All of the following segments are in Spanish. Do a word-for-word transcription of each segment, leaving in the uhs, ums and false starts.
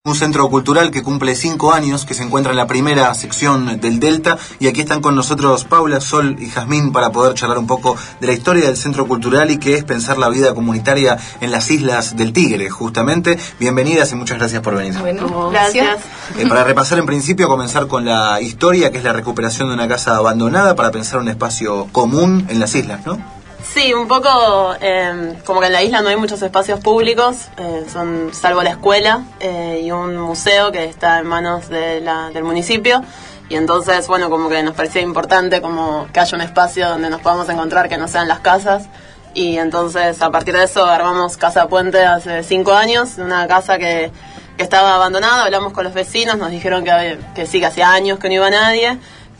Un centro cultural que cumple cinco años, que se encuentra en la primera sección del Delta, y aquí están con nosotros Paula, Sol y Jazmín para poder charlar un poco de la historia del centro cultural y qué es pensar la vida comunitaria en las Islas del Tigre, justamente. Bienvenidas y muchas gracias por venir. Bueno, gracias. Eh, para repasar en principio, comenzar con la historia, que es la recuperación de una casa abandonada para pensar un espacio común en las islas, ¿no? Sí, un poco eh, como que en la isla no hay muchos espacios públicos, eh, son salvo la escuela eh, y un museo que está en manos de la, del municipio, y entonces, bueno, como que nos parecía importante como que haya un espacio donde nos podamos encontrar que no sean las casas, y entonces a partir de eso armamos Casa Puente hace cinco años, una casa que, que estaba abandonada. Hablamos con los vecinos, nos dijeron que, que sí, que hacía años que no iba nadie,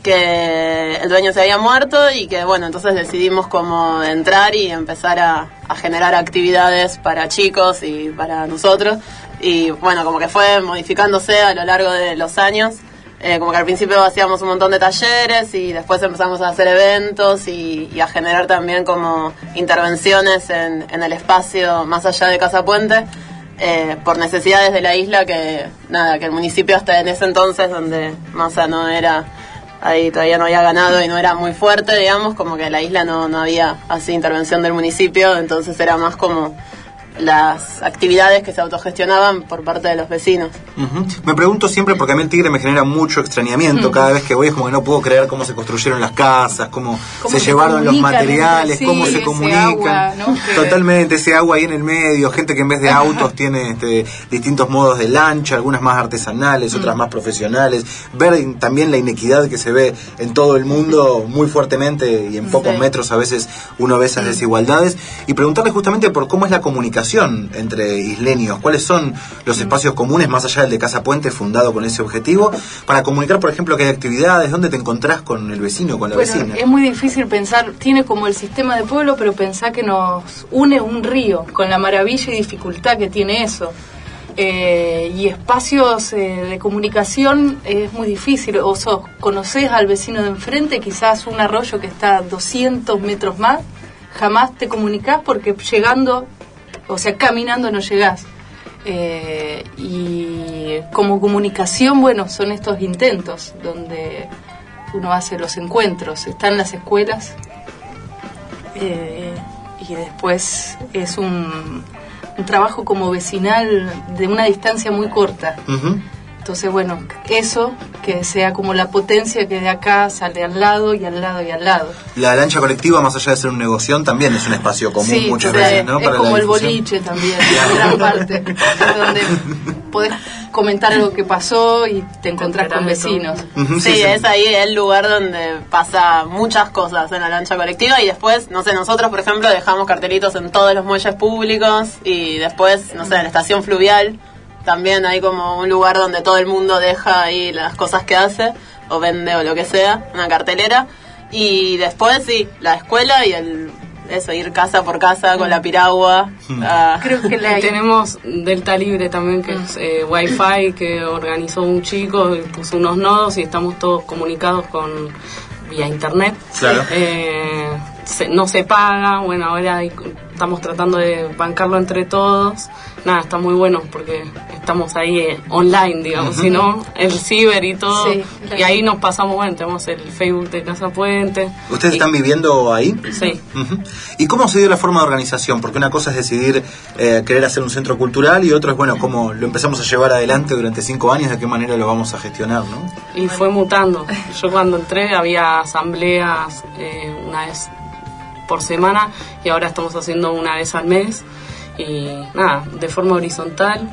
que el dueño se había muerto y que, bueno, entonces decidimos como entrar y empezar a, a generar actividades para chicos y para nosotros, y bueno, como que fue modificándose a lo largo de los años, eh, como que al principio hacíamos un montón de talleres y después empezamos a hacer eventos y, y a generar también como intervenciones en, en el espacio más allá de Casa Puente, eh, por necesidades de la isla, que nada, que el municipio hasta en ese entonces, donde Massa no era... ahí todavía no había ganado y no era muy fuerte, digamos, como que la isla no, no había así intervención del municipio, entonces era más como las actividades que se autogestionaban por parte de los vecinos. Uh-huh. Me pregunto siempre, porque a mí el Tigre me genera mucho extrañamiento, uh-huh. Cada vez que voy es como que no puedo creer cómo se construyeron las casas, cómo, cómo se, se llevaron los materiales, sí, cómo se comunican. Agua, ¿no? Totalmente, ese agua ahí en el medio, gente que en vez de autos tiene este, distintos modos de lancha, algunas más artesanales, uh-huh. otras más profesionales. Ver también la inequidad que se ve en todo el mundo muy fuertemente, y en pocos sí. metros a veces uno ve esas uh-huh. desigualdades, y preguntarle justamente por cómo es la comunicación entre isleños, cuáles son los espacios comunes más allá del de Casa Puente, fundado con ese objetivo, para comunicar, por ejemplo, qué hay actividades, dónde te encontrás con el vecino, con la bueno, vecina. Es muy difícil pensar, tiene como el sistema de pueblo, pero pensar que nos une un río, con la maravilla y dificultad que tiene eso. Eh, y espacios eh, de comunicación es muy difícil. O sos, conocés al vecino de enfrente, quizás un arroyo que está a doscientos metros más, jamás te comunicás porque llegando... O sea, caminando no llegás. Eh, y como comunicación, bueno, son estos intentos donde uno hace los encuentros. Están las escuelas eh, y después es un, un trabajo como vecinal de una distancia muy corta. Uh-huh. Entonces, bueno, eso, que sea como la potencia que de acá sale al lado y al lado y al lado. La lancha colectiva, más allá de ser un negocio, también es un espacio común, sí, muchas veces, veces, ¿no? Es Para como el boliche también, en gran parte, donde podés comentar algo que pasó y te encontrás con vecinos. Uh-huh, sí, sí, sí, es ahí el lugar donde pasa muchas cosas en la lancha colectiva, y después, no sé, nosotros, por ejemplo, dejamos cartelitos en todos los muelles públicos, y después, no sé, en la estación fluvial también hay como un lugar donde todo el mundo deja ahí las cosas que hace, o vende o lo que sea, una cartelera. Y después sí, la escuela y el eso, ir casa por casa con la piragua. Mm. Uh, Creo que la... tenemos Delta Libre también, que mm. es eh, Wi-Fi, que organizó un chico y puso unos nodos y estamos todos comunicados con vía internet. Claro. Eh, se, no se paga, bueno, ahora hay, estamos tratando de bancarlo entre todos. Nada, está muy bueno porque estamos ahí eh, online, digamos, uh-huh. si no, el ciber y todo, sí, y ahí nos pasamos, bueno, tenemos el Facebook de Casa Puente. ¿Ustedes y... están viviendo ahí? Sí. Uh-huh. ¿Y cómo se dio la forma de organización? Porque una cosa es decidir eh, querer hacer un centro cultural, y otro es, bueno, cómo lo empezamos a llevar adelante durante cinco años, de qué manera lo vamos a gestionar, ¿no? Y fue mutando. Yo cuando entré había asambleas eh, una vez por semana, y ahora estamos haciendo una vez al mes. Y nada, de forma horizontal,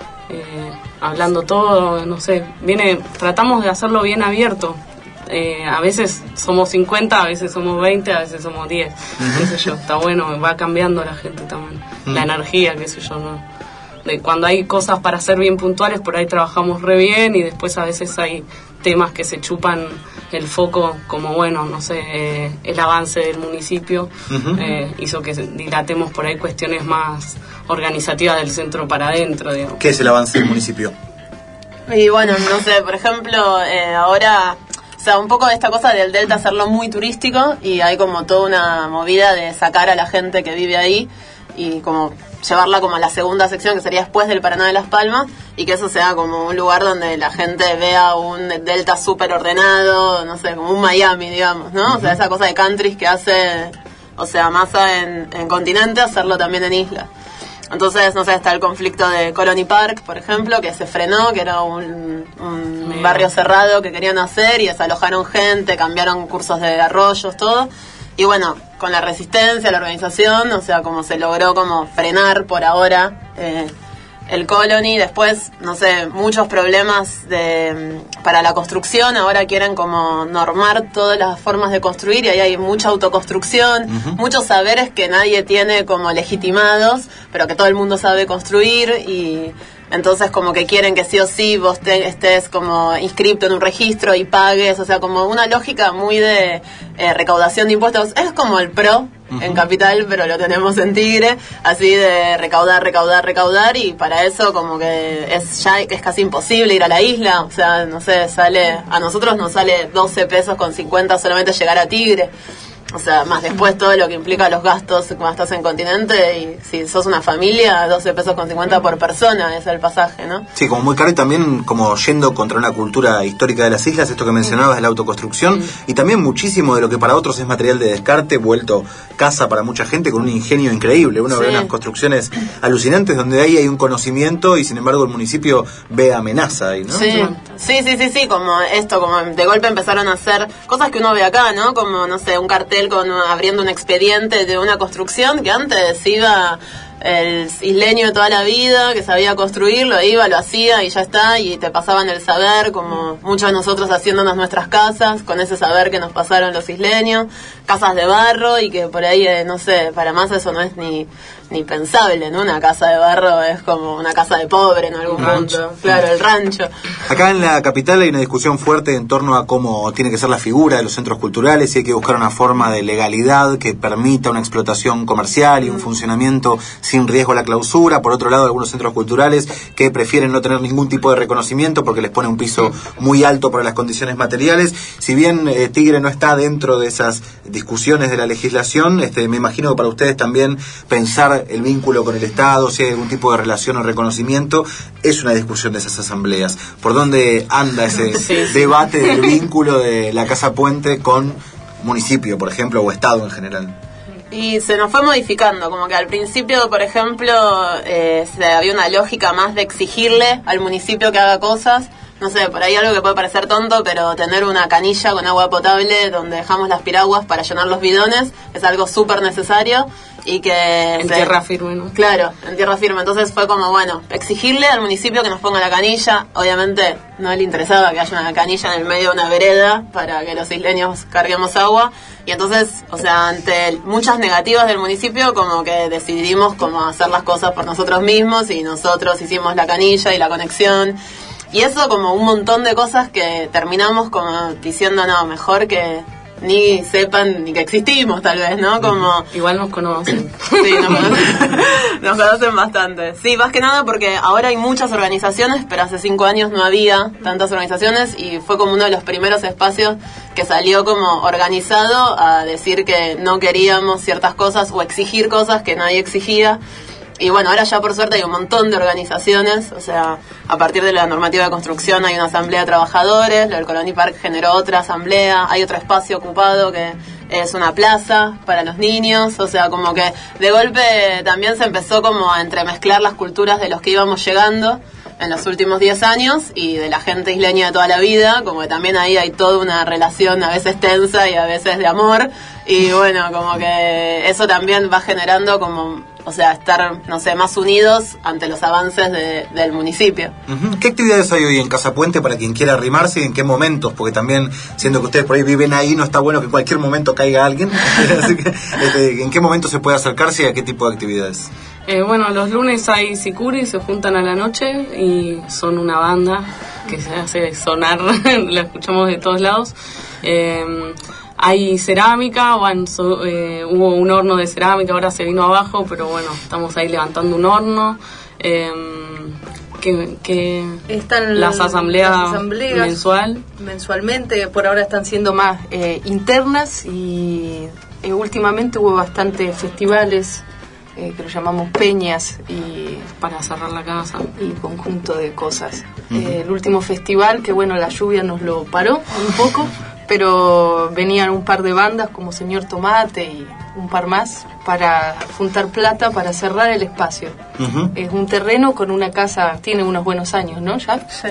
eh, hablando todo, no sé, viene, tratamos de hacerlo bien abierto. Eh, a veces somos cincuenta, a veces somos veinte, a veces somos diez, uh-huh. qué sé yo, está bueno, va cambiando la gente también, uh-huh. la energía, qué sé yo, ¿no? De cuando hay cosas para ser bien puntuales, por ahí trabajamos re bien, y después a veces hay temas que se chupan el foco, como bueno, no sé, eh, el avance del municipio uh-huh. eh, hizo que dilatemos por ahí cuestiones más organizativas del centro para adentro, digamos. ¿Qué es el avance del municipio? Y bueno, no sé, por ejemplo, eh, ahora, o sea, un poco de esta cosa del Delta, hacerlo muy turístico, y hay como toda una movida de sacar a la gente que vive ahí. y como llevarla como a la segunda sección, que sería después del Paraná de Las Palmas, y que eso sea como un lugar donde la gente vea un delta súper ordenado, no sé, como un Miami, digamos, ¿no? Uh-huh. O sea, esa cosa de country que hace, o sea, Massa en, en continente, hacerlo también en isla. Entonces, no sé, está el conflicto de Colony Park, por ejemplo, que se frenó, que era un, un barrio cerrado que querían hacer y desalojaron gente, cambiaron cursos de arroyos, todo. Y bueno, con la resistencia, la organización, o sea, como se logró como frenar por ahora eh, el Colony. Después, no sé, muchos problemas de para la construcción. Ahora quieren como normar todas las formas de construir y ahí hay mucha autoconstrucción, uh-huh. muchos saberes que nadie tiene como legitimados, pero que todo el mundo sabe construir y... Entonces como que quieren que sí o sí vos te, estés como inscripto en un registro y pagues, o sea, como una lógica muy de eh, recaudación de impuestos. Es como el PRO uh-huh. en Capital, pero lo tenemos en Tigre, así de recaudar, recaudar, recaudar, y para eso como que es ya es casi imposible ir a la isla, o sea, no sé, sale a nosotros nos sale doce pesos con cincuenta solamente llegar a Tigre. O sea, más después todo lo que implica los gastos cuando estás en continente, y si sos una familia, doce pesos con cincuenta por persona es el pasaje, ¿no? Sí, como muy caro, y también como yendo contra una cultura histórica de las islas, esto que mencionabas de la autoconstrucción, mm. y también muchísimo de lo que para otros es material de descarte, vuelto casa para mucha gente con un ingenio increíble. Uno sí. ve unas construcciones alucinantes donde ahí hay un conocimiento y sin embargo el municipio ve amenaza ahí, ¿no? Sí, sí, sí, sí, sí, como esto, como de golpe empezaron a hacer cosas que uno ve acá, ¿no? Como, no sé, un cartel con abriendo un expediente de una construcción que antes iba el isleño de toda la vida, que sabía construirlo, iba, lo hacía y ya está, y te pasaban el saber, como muchos de nosotros haciéndonos nuestras casas, con ese saber que nos pasaron los isleños, casas de barro, y que por ahí, eh, no sé, para más eso no es ni ni pensable, ¿no? Una casa de barro es como una casa de pobre en algún punto. Claro, el rancho. Acá en la capital hay una discusión fuerte en torno a cómo tiene que ser la figura de los centros culturales, y hay que buscar una forma de legalidad que permita una explotación comercial y un funcionamiento sin riesgo a la clausura. Por otro lado, algunos centros culturales que prefieren no tener ningún tipo de reconocimiento porque les pone un piso muy alto para las condiciones materiales. Si bien eh, Tigre no está dentro de esas discusiones de la legislación, este, me imagino que para ustedes también pensar el vínculo con el Estado, si hay algún tipo de relación o reconocimiento, es una discusión de esas asambleas. ¿Por dónde anda ese sí, sí. debate del vínculo de la Casa Puente con municipio, por ejemplo, o Estado en general? Y se nos fue modificando, como que al principio, por ejemplo, eh, se, había una lógica más de exigirle al municipio que haga cosas. No sé, por ahí algo que puede parecer tonto, pero tener una canilla con agua potable donde dejamos las piraguas para llenar los bidones es algo súper necesario. Y que en se, tierra firme, ¿no? Claro, en tierra firme. Entonces fue como, bueno, exigirle al municipio que nos ponga la canilla. Obviamente no le interesaba que haya una canilla en el medio de una vereda para que los isleños carguemos agua. Y entonces, o sea, ante muchas negativas del municipio, como que decidimos como hacer las cosas por nosotros mismos, y nosotros hicimos la canilla y la conexión. Y eso, como un montón de cosas que terminamos como diciendo, no, mejor que ni sepan ni que existimos, tal vez, ¿no? Como igual nos conocen. Sí, nos conocen, nos conocen bastante. Sí, más que nada porque ahora hay muchas organizaciones, pero hace cinco años no había tantas organizaciones, y fue como uno de los primeros espacios que salió como organizado a decir que no queríamos ciertas cosas o exigir cosas que nadie exigía. Y bueno, ahora ya por suerte hay un montón de organizaciones, o sea, a partir de la normativa de construcción hay una asamblea de trabajadores, lo del Colony Park generó otra asamblea, hay otro espacio ocupado que es una plaza para los niños, o sea, como que de golpe también se empezó como a entremezclar las culturas de los que íbamos llegando en los últimos diez años y de la gente isleña de toda la vida, como que también ahí hay toda una relación a veces tensa y a veces de amor, y bueno, como que eso también va generando como, o sea, estar, no sé, más unidos ante los avances de, del municipio. Uh-huh. ¿Qué actividades hay hoy en Casa Puente para quien quiera arrimarse y en qué momentos? Porque también, siendo que ustedes por ahí viven ahí, no está bueno que en cualquier momento caiga alguien. Así que, este, ¿en qué momento se puede acercarse y a qué tipo de actividades? Eh, bueno, los lunes hay sicuri, se juntan a la noche y son una banda que se hace sonar, la escuchamos de todos lados. Eh, Hay cerámica, bueno, so, eh, hubo un horno de cerámica, ahora se vino abajo, pero bueno, estamos ahí levantando un horno. Eh, que, que están las asambleas, las asambleas mensual. mensualmente, por ahora están siendo más eh, internas, y eh, últimamente hubo bastantes festivales eh, que lo llamamos peñas, y para cerrar la casa y conjunto de cosas. Uh-huh. Eh, el último festival, que bueno, la lluvia nos lo paró un poco, pero venían un par de bandas como Señor Tomate y un par más para juntar plata para cerrar el espacio. Uh-huh. Es un terreno con una casa, tiene unos buenos años, ¿no? ¿Ya? Sí.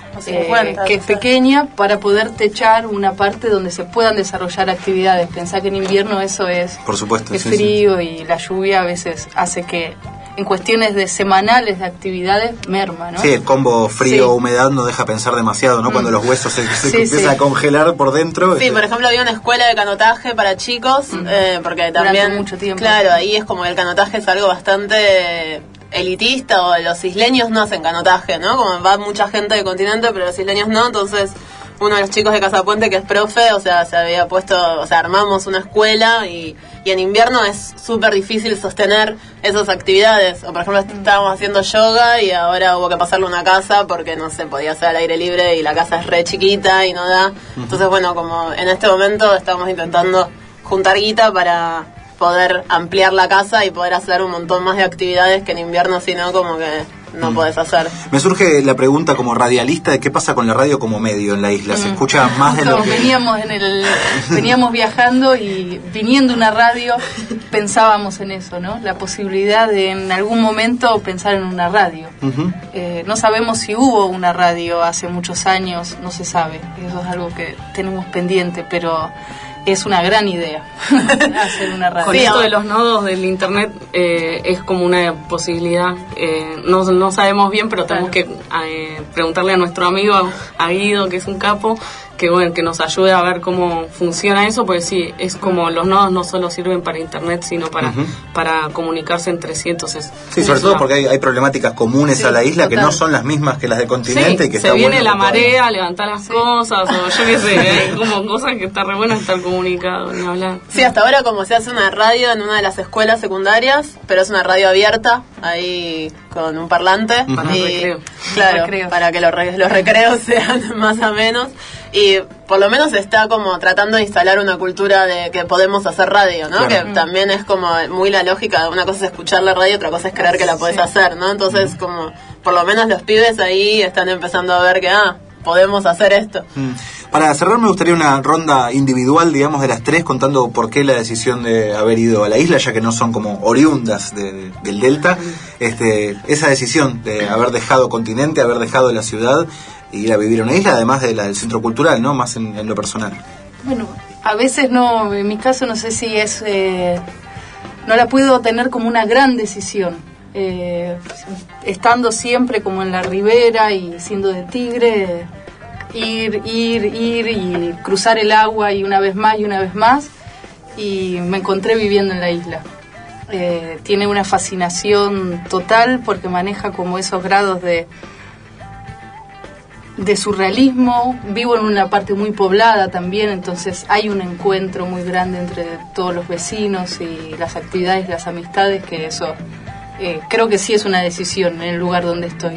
Eh, que es pequeña, para poder techar una parte donde se puedan desarrollar actividades. Pensá que en invierno eso es, por supuesto, es sí, frío, sí. Y la lluvia a veces hace que en cuestiones de semanales de actividades merma, ¿no? Sí, el combo frío-humedad sí. no deja pensar demasiado, ¿no? Mm. Cuando los huesos se, se sí, empiezan sí. a congelar por dentro. Sí, este... por ejemplo, había una escuela de canotaje para chicos, mm. eh, porque también... Durante mucho tiempo. Claro, ahí es como el canotaje es algo bastante... elitista, o los isleños no hacen canotaje, ¿no? Como va mucha gente del continente, pero los isleños no, entonces uno de los chicos de Casapuente, que es profe, o sea, se había puesto, o sea, armamos una escuela y, y en invierno es súper difícil sostener esas actividades. O por ejemplo, estábamos haciendo yoga y ahora hubo que pasarle una casa porque no se podía hacer al aire libre y la casa es re chiquita y no da. Entonces, bueno, como en este momento estamos intentando juntar guita para poder ampliar la casa y poder hacer un montón más de actividades que en invierno, si no, como que no mm. podés hacer. Me surge la pregunta como radialista de qué pasa con la radio como medio en la isla. ¿Se mm. escucha más de lo no, que...? Veníamos, en el, veníamos viajando y viniendo una radio pensábamos en eso, ¿no? La posibilidad de en algún momento pensar en una radio. Uh-huh. Eh, no sabemos si hubo una radio hace muchos años, no se sabe. Eso es algo que tenemos pendiente, pero... es una gran idea hacer una radio. Con esto de los nodos del internet eh, es como una posibilidad. Eh, no, no sabemos bien, pero tenemos claro. que eh, preguntarle a nuestro amigo, a Guido, que es un capo, que bueno, que nos ayude a ver cómo funciona eso, porque sí, es como los nodos no solo sirven para internet, sino para, uh-huh. para comunicarse entre sí. Entonces, sí, sobre todo porque hay, hay problemáticas comunes sí, a la isla total. Que no son las mismas que las del continente. Sí, y que se está viene bueno la marea, levantar las sí. cosas, o yo qué sé, hay como cosas que está re bueno estar comunicado, ni hablar. Sí, hasta ahora como se hace una radio en una de las escuelas secundarias, pero es una radio abierta, ahí con un parlante. Uh-huh. Para y, recreo. Claro, recreo. Para que los, re, los recreos sean más o menos. Y por lo menos está como tratando de instalar una cultura de que podemos hacer radio, ¿no? Claro. Que mm. también es como muy la lógica, una cosa es escuchar la radio, otra cosa es creer que la podés sí. hacer, ¿no? Entonces, mm. como por lo menos los pibes ahí están empezando a ver que, ah, podemos hacer esto. Mm. Para cerrar me gustaría una ronda individual, digamos, de las tres, contando por qué la decisión de haber ido a la isla, ya que no son como oriundas de, de, del Delta. Este, esa decisión de haber dejado continente, haber dejado la ciudad e ir a vivir en una isla, además de la del centro cultural, ¿no? Más en, en lo personal. Bueno, a veces no, en mi caso no sé si es... Eh, no la puedo tener como una gran decisión. Eh, estando siempre como en la ribera y siendo de Tigre... ir, ir, ir y cruzar el agua y una vez más y una vez más, y me encontré viviendo en la isla. Eh, tiene una fascinación total porque maneja como esos grados de de surrealismo. Vivo en una parte muy poblada también, entonces hay un encuentro muy grande entre todos los vecinos y las actividades, las amistades, que eso eh, creo que sí es una decisión en el lugar donde estoy.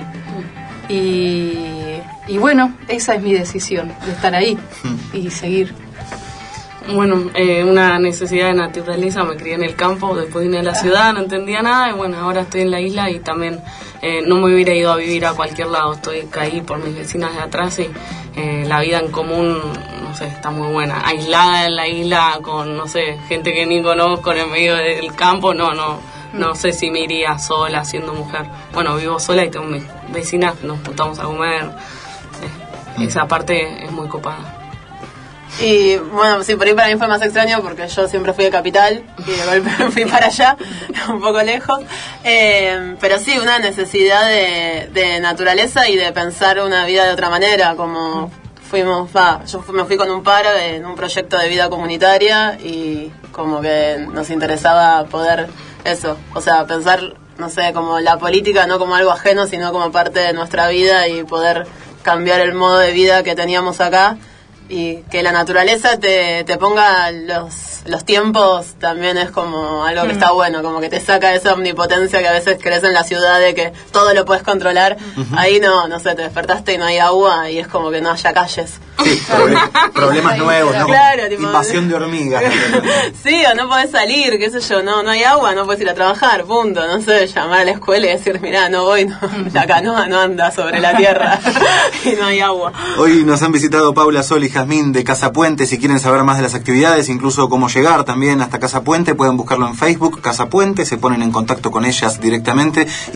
Y, y bueno, esa es mi decisión, de estar ahí y seguir. Bueno, eh, una necesidad de naturaleza, me crié en el campo, después vine a la ciudad, no entendía nada, y bueno, ahora estoy en la isla y también eh, no me hubiera ido a vivir a cualquier lado, estoy caí por mis vecinas de atrás y eh, la vida en común, no sé, está muy buena. Aislada en la isla con, no sé, gente que ni conozco en el medio del campo, no, no, no sé si me iría sola siendo mujer. Bueno, vivo sola y tengo mis vecinas, nos juntamos a comer, eh, esa parte es muy copada. Y bueno, sí, por ahí para mí fue más extraño porque yo siempre fui de capital y de golpe me fui para allá, un poco lejos. Eh, pero sí, una necesidad de, de naturaleza y de pensar una vida de otra manera, como fuimos, va, yo me fui con un par en un proyecto de vida comunitaria y como que nos interesaba poder eso, o sea, pensar, no sé, como la política no como algo ajeno, sino como parte de nuestra vida y poder cambiar el modo de vida que teníamos acá. y que la naturaleza te, te ponga los, los tiempos también es como algo que mm. está bueno, como que te saca esa omnipotencia que a veces crees en la ciudad de que todo lo puedes controlar. Uh-huh. Ahí no, no sé, te despertaste y no hay agua y es como que no haya calles. Sí, problem- problemas nuevos, ¿no? Claro, tipo, invasión de hormigas. Sí, o no podés salir, qué sé yo, no, no hay agua, no podés ir a trabajar, punto. No sé, llamar a la escuela y decir, mirá, no voy, no, la canoa no anda sobre la tierra y no hay agua. Hoy nos han visitado Paula, Sol y Jazmín de Casa Puente. Si quieren saber más de las actividades, incluso cómo llegar también hasta Casa Puente, pueden buscarlo en Facebook, Casa Puente, se ponen en contacto con ellas directamente.